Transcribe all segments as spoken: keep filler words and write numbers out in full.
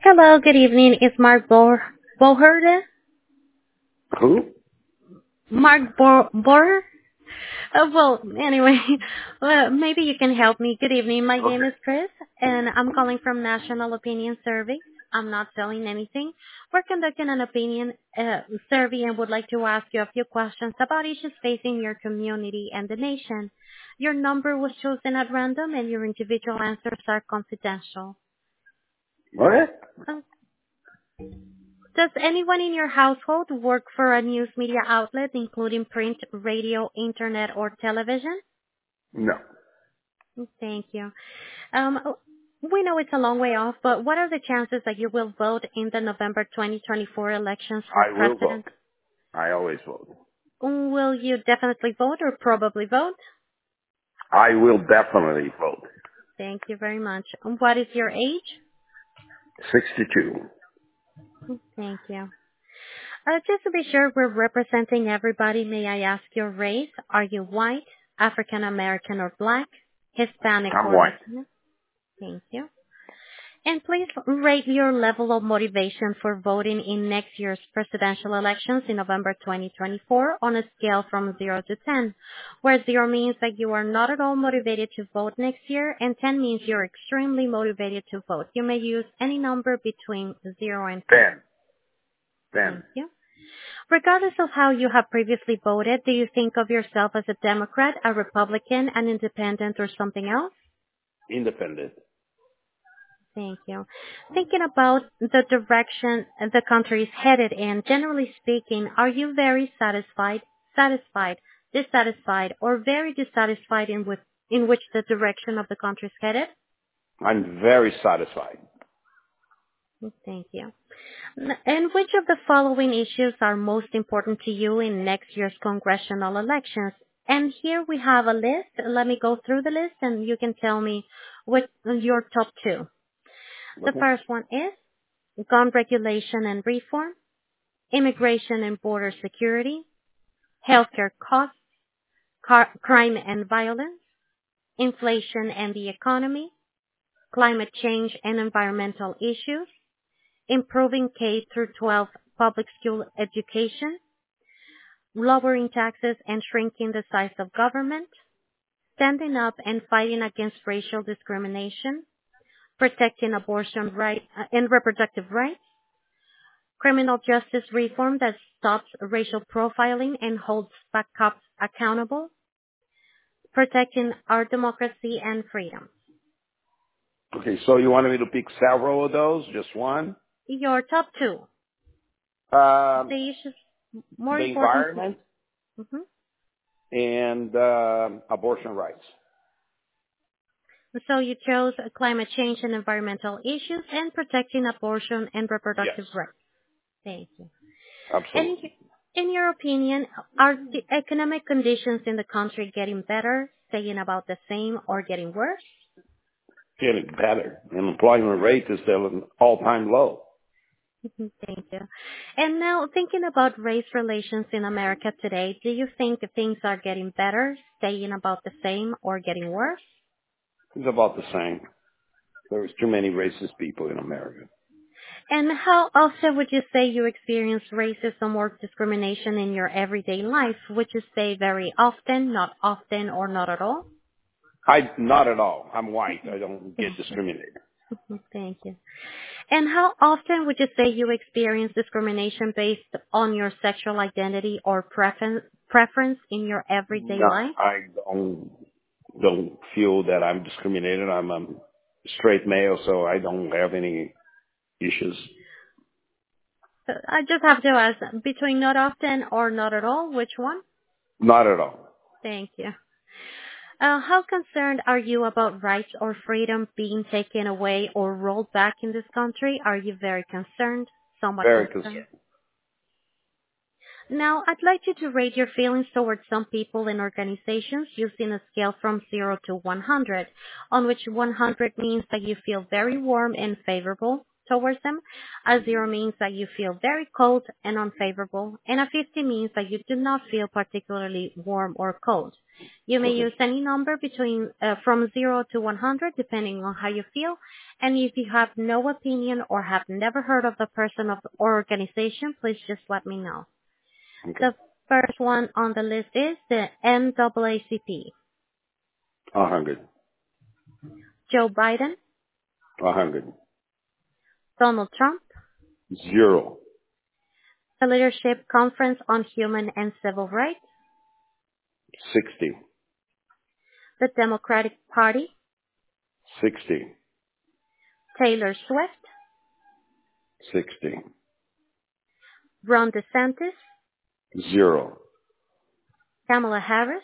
Hello, good evening. It's Mark Bo- Boherde? Who? Mark Bo- Boher? Uh, well, anyway, well, maybe you can help me. Good evening. My name Okay. is Chris, and I'm calling from National Opinion Survey. I'm not selling anything. We're conducting an opinion uh, survey and would like to ask you a few questions about issues facing your community and the nation. Your number was chosen at random, and your individual answers are confidential. What? Uh, Does anyone in your household work for a news media outlet, including print, radio, internet, or television? No. Thank you. Um, we know it's a long way off, but what are the chances that you will vote in the November twenty twenty-four elections for I will vote. president? I always vote. Will you definitely vote or probably vote? I will definitely vote. Thank you very much. What is your age? sixty-two. Thank you. Uh, just to be sure we're representing everybody, may I ask your race? Are you white, African American or black, Hispanic I'm or white. Latino? Thank you. And please rate your level of motivation for voting in next year's presidential elections in November twenty twenty-four on a scale from zero to ten, where zero means that you are not at all motivated to vote next year and ten means you're extremely motivated to vote. You may use any number between zero and ten. ten. ten. Thank you. Regardless of how you have previously voted, do you think of yourself as a Democrat, a Republican, an independent, or something else? Independent. Thank you. Thinking about the direction the country is headed in, generally speaking, are you very satisfied, satisfied, dissatisfied, or very dissatisfied in, with, in which the direction of the country is headed? I'm very satisfied. Thank you. And which of the following issues are most important to you in next year's congressional elections? And here we have a list. Let me go through the list and you can tell me what your top two. The Okay. first one is gun regulation and reform, immigration and border security, healthcare costs, car- crime and violence, inflation and the economy, climate change and environmental issues, improving K through twelve public school education, lowering taxes and shrinking the size of government, standing up and fighting against racial discrimination, protecting abortion rights and reproductive rights, criminal justice reform that stops racial profiling and holds back cops accountable, protecting our democracy and freedom. Okay, so you wanted me to pick several of those? Just one? Your top two, Um, the issues more the important. environment Mhm. and um abortion rights. So you chose climate change and environmental issues and protecting abortion and Yes, reproductive rights. Thank you. And absolutely. in your opinion, are the economic conditions in the country getting better, staying about the same, or getting worse? Getting better. Unemployment rate is still an all-time low. Mhm. Thank you. And now thinking about race relations in America today, do you think things are getting better, staying about the same, or getting worse? It's about the same. There's too many racist people in America. And how often would you say you experience racism or discrimination in your everyday life? Would you say very often, not often, or not at all? I not at all. I'm white. I don't get Thank you. discriminated. Thank you. And how often would you say you experience discrimination based on your sexual identity or preference preference in your everyday No, life? I don't don't feel that I'm discriminated. I'm a straight male, so I don't have any issues. So I just have to ask, between not often or not at all, which one? Not at all. Thank you. Uh, how concerned are you about rights or freedom being taken away or rolled back in this country? Are you very concerned? Somewhat Very concerned? concerned. Now, I'd like you to rate your feelings towards some people and organizations using a scale from zero to one hundred, on which one hundred means that you feel very warm and favorable, towards them. A zero means that you feel very cold and unfavorable, and a fifty means that you do not feel particularly warm or cold. You may Okay. use any number between uh, from zero to one hundred depending on how you feel, and if you have no opinion or have never heard of the person of, or organization, please just let me know. Okay. The first one on the list is the N double A C P. A hundred. Joe Biden, A hundred. Donald Trump, Zero. the Leadership Conference on Human and Civil Rights, Sixty. the Democratic Party, Sixty. Taylor Swift, Sixty. Ron DeSantis, Zero. Kamala Harris.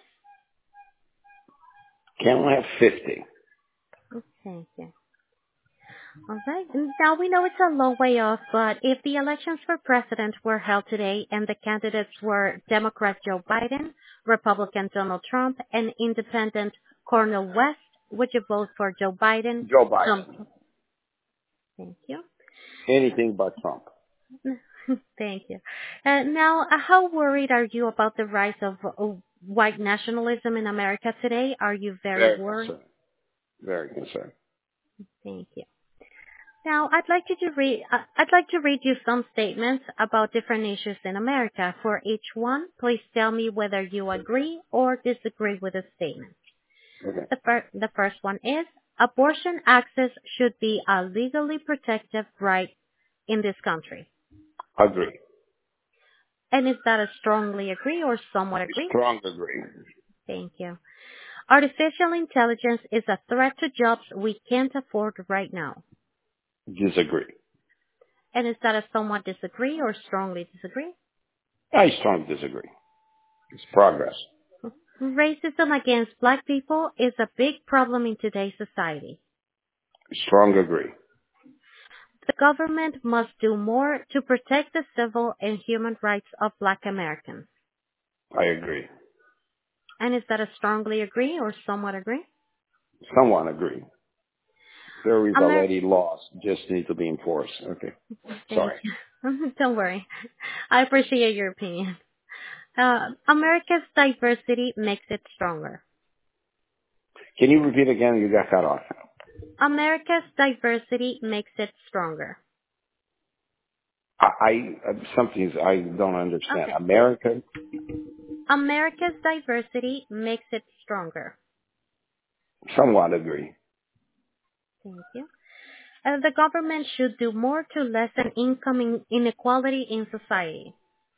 Can't we have fifty? Thank you. All right. Now we know it's a long way off, but if the elections for president were held today and the candidates were Democrat Joe Biden, Republican Donald Trump, and Independent Cornel West, would you vote for Joe Biden? Joe Biden. Trump? Thank you. Anything but Trump. Thank you. Uh, now, uh, how worried are you about the rise of uh, white nationalism in America today? Are you very, Very worried? concerned. Very concerned. Thank you. Now, I'd like you to read. Uh, I'd like to read you some statements about different issues in America. For each one, please tell me whether you agree or disagree with the statement. Okay. The, fir- the first one is abortion access should be a legally protected right in this country. Agree. And is that a strongly agree or somewhat agree? Strong agree. Thank you. Artificial intelligence is a threat to jobs we can't afford right now. Disagree. And is that a somewhat disagree or strongly disagree? I strongly disagree. It's progress. Racism against black people is a big problem in today's society. Strong agree. The government must do more to protect the civil and human rights of black Americans. I agree. And is that a strongly agree or somewhat agree? Someone agree. There is Amer- already laws, just need to be enforced. Okay. Sorry. You. Don't worry. I appreciate your opinion. Uh, America's diversity makes it stronger. Can you repeat again? You got cut off. America's diversity makes it stronger. I, I something I don't understand. Okay. America. America's diversity makes it stronger. Somewhat agree. Thank you. Uh, the government should do more to lessen income in- inequality in society.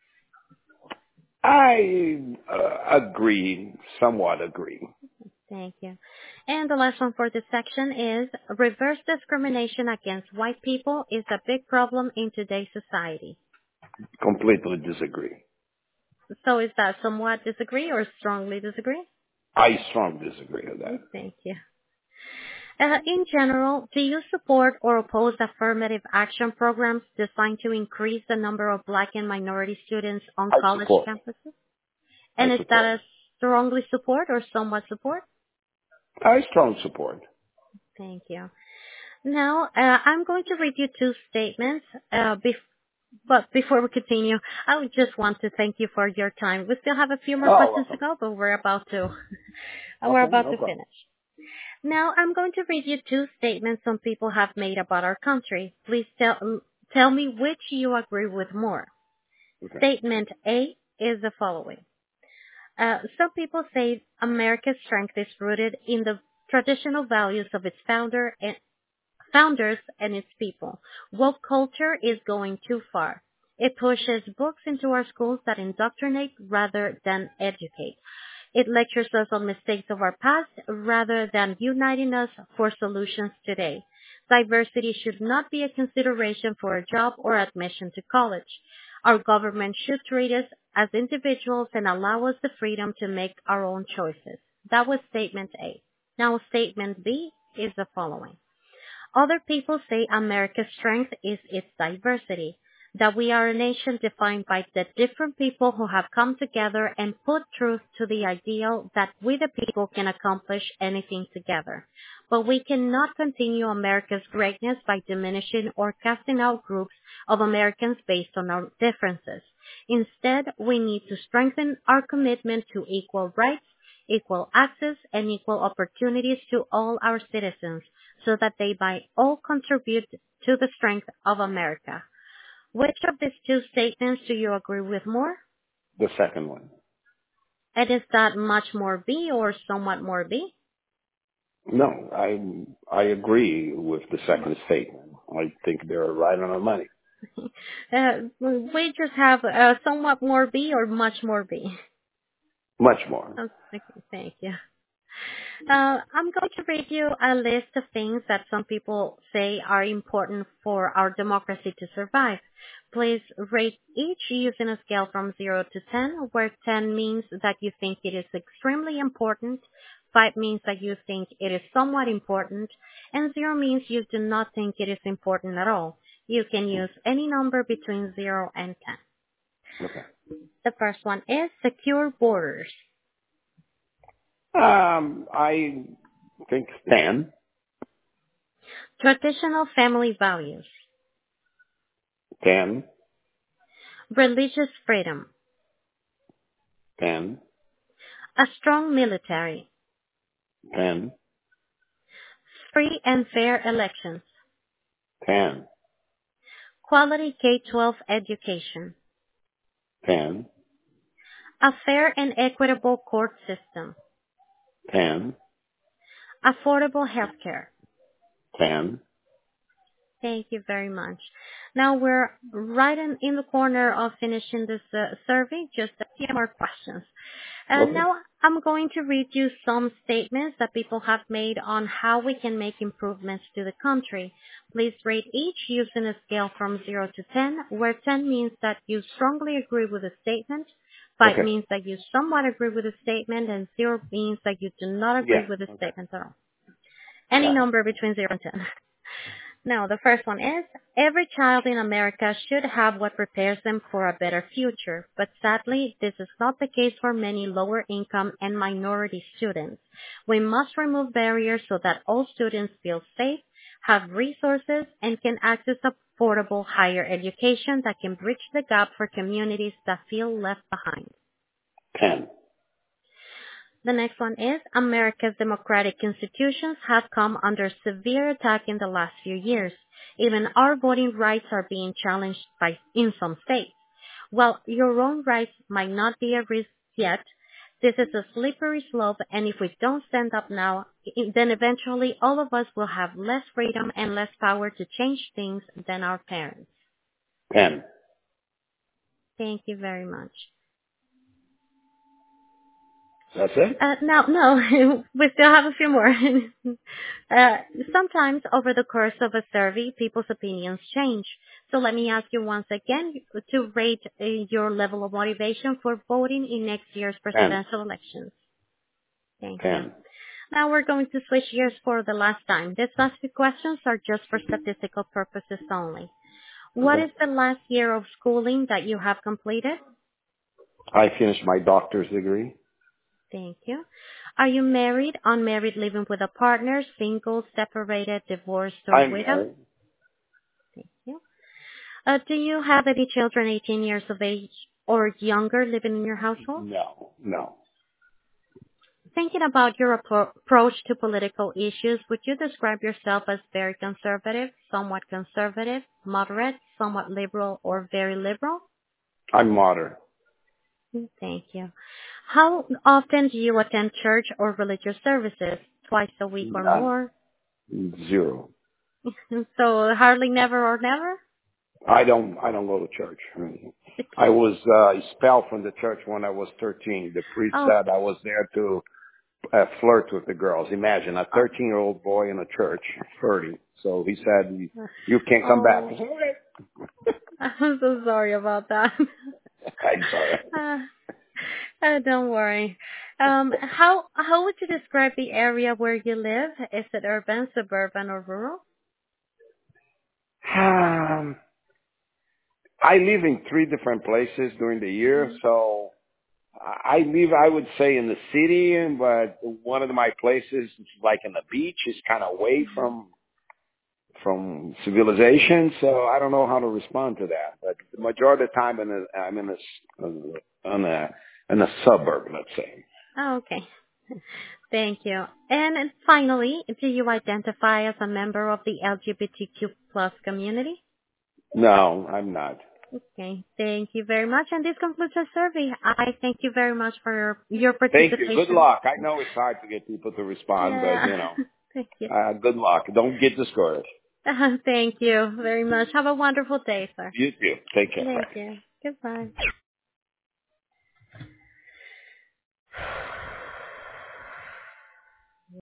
I uh, agree. Somewhat agree. Thank you. And the last one for this section is reverse discrimination against white people is a big problem in today's society. Completely disagree. So is that somewhat disagree or strongly disagree? I strongly disagree with that. Thank you. Uh, in general, do you support or oppose affirmative action programs designed to increase the number of black and minority students on I college support. campuses? And I is support. that a strongly support or somewhat support? I strong support. Thank you. Now, uh, I'm going to read you two statements. Uh, bef- but before we continue, I would just want to thank you for your time. We still have a few more Oh, questions to welcome. go, but we're about to we're Okay, about no to problem. finish. Now, I'm going to read you two statements some people have made about our country. Please tell tell me which you agree with more. Okay. Statement A is the following. Uh, some people say America's strength is rooted in the traditional values of its founder and founders and its people. Woke culture is going too far. It pushes books into our schools that indoctrinate rather than educate. It lectures us on mistakes of our past rather than uniting us for solutions today. Diversity should not be a consideration for a job or admission to college. Our government should treat us as individuals and allow us the freedom to make our own choices. That was statement A. Now statement B is the following. Other people say America's strength is its diversity. that we are a nation defined by the different people who have come together and put truth to the ideal that we the people can accomplish anything together. But we cannot continue America's greatness by diminishing or casting out groups of Americans based on our differences. Instead, we need to strengthen our commitment to equal rights, equal access, and equal opportunities to all our citizens so that they might all contribute to the strength of America. Which of these two statements do you agree with more? The second one. And is that much more B or somewhat more B? No, I I agree with the second statement. I think they're right on the money. uh, we just have uh, somewhat more B or much more B? Much more. Okay, thank you. Uh, I'm going to read you a list of things that some people say are important for our democracy to survive. Please rate each using a scale from zero to ten, where ten means that you think it is extremely important, five means that you think it is somewhat important, and zero means you do not think it is important at all. You can use any number between zero and ten. Okay. The first one is secure borders. Um, I think ten. Traditional family values. ten. Religious freedom. ten. A strong military. ten. Free and fair elections. ten. Quality K twelve education. ten. A fair and equitable court system. ten. Affordable health care. ten. Thank you very much. Now we're right in, in the corner of finishing this uh, survey, just a few more questions. And Okay. now I'm going to read you some statements that people have made on how we can make improvements to the country. Please rate each using a scale from zero to ten, where ten means that you strongly agree with a statement, five Okay. means that you somewhat agree with a statement, and zero means that you do not agree Yeah. with a Okay. statement at all. Any Got it. number between zero and ten. Now, the first one is, every child in America should have what prepares them for a better future, but sadly, this is not the case for many lower income and minority students. We must remove barriers so that all students feel safe, have resources, and can access affordable higher education that can bridge the gap for communities that feel left behind. ten. The next one is, America's democratic institutions have come under severe attack in the last few years. Even our voting rights are being challenged by, in some states. While your own rights might not be at risk yet, this is a slippery slope, and if we don't stand up now, then eventually all of us will have less freedom and less power to change things than our parents. ten. Thank you very much. That's it? Uh, no, no, we still have a few more. uh, sometimes over the course of a survey, people's opinions change. So let me ask you once again to rate uh, your level of motivation for voting in next year's presidential ten. elections. Thank ten. you. Now we're going to switch gears for the last time. These last few questions are just for statistical purposes only. What Okay. is the last year of schooling that you have completed? I finished my doctor's degree. Thank you. Are you married, unmarried, living with a partner, single, separated, divorced, or I'm widow? married. Thank you. Uh, do you have any children eighteen years of age or younger living in your household? No. No. Thinking about your appro- approach to political issues, would you describe yourself as very conservative, somewhat conservative, moderate, somewhat liberal, or very liberal? I'm modern. Thank you. How often do you attend church or religious services? Twice a week or None. more? Zero. So hardly never or never? I don't. I don't go to church. Okay. I was uh, expelled from the church when I was thirteen. The priest Oh, said I was there to uh, flirt with the girls. Imagine a oh, thirteen-year-old boy in a church flirting. So he said, "You can't come back." I oh, said, "Okay." I'm so sorry about that. I'm sorry. uh, uh, don't worry. Um, how how would you describe the area where you live? Is it urban, suburban, or rural? Um, I I live in three different places during the year, so I live, I would say, in the city, but one of my places is like in the beach. It's kind of away from from civilization, so I don't know how to respond to that. But the majority of the time, in a, I'm in a, on a in a suburb, let's say. Oh, okay. Thank you. And finally, do you identify as a member of the L G B T Q plus community? No, I'm not. Okay. Thank you very much. And this concludes our survey. I thank you very much for your, your Thank participation. you. Good luck. I know it's hard to get people to respond, Yeah. but, you know, Thank you. uh, good luck. Don't get discouraged. Thank you very much. Have a wonderful day, sir. You too. Take care. Thank Bye. you. Goodbye.